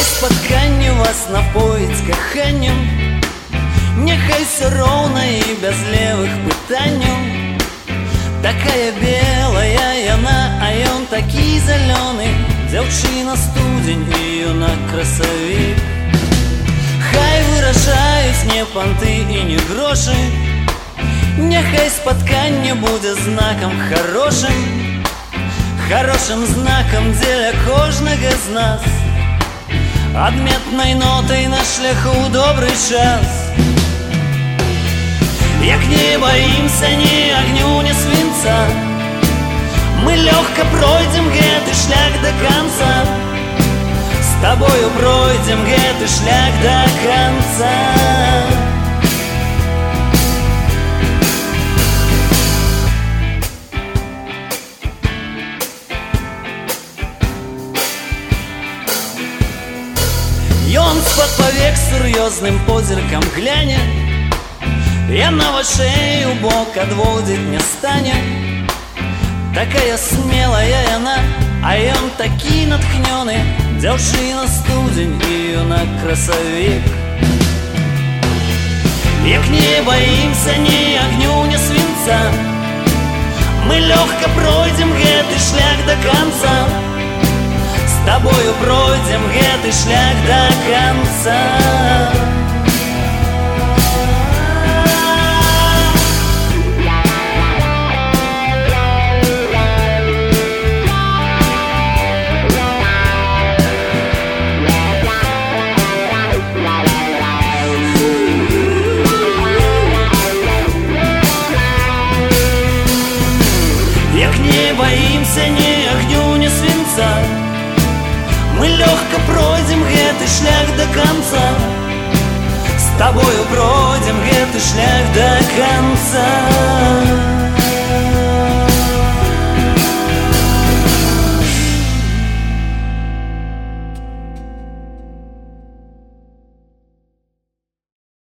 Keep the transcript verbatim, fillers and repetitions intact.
Няхай спатканне вас напоіць каханнем, няхай все роўна і без левых пытанняў. Такая белая яна, а ён такі зялёны, дзяўчына студзень і юнак красавік. Хай вырашаюць не панты і не грошы, няхай спатканне будзе знакам хорошым, хорошым знакам дзеля кожнага з нас, адметнай нотай на шляху ў добры час. Як не боимся ни огню, ни свинца, мы легко пройдем гэты шлях до конца. С тобою пройдем гэты шлях до конца. Ён з-пад павек сур'ёзным позіркам гляне, яна вачэй у бок адводзіць не стане. Такая смелая яна, а ён такі натхнёны, дзяўчына студзень і юнак красавік. Як не боимся ни огню, ни свинца, мы легко пройдем гэты шлях до конца. С тобою пройдем гэты шлях до конца. Як не боимся ни огню, ни свинца, мы легко пройдем гэты шлях до конца. С тобою пройдем гэты шлях до конца.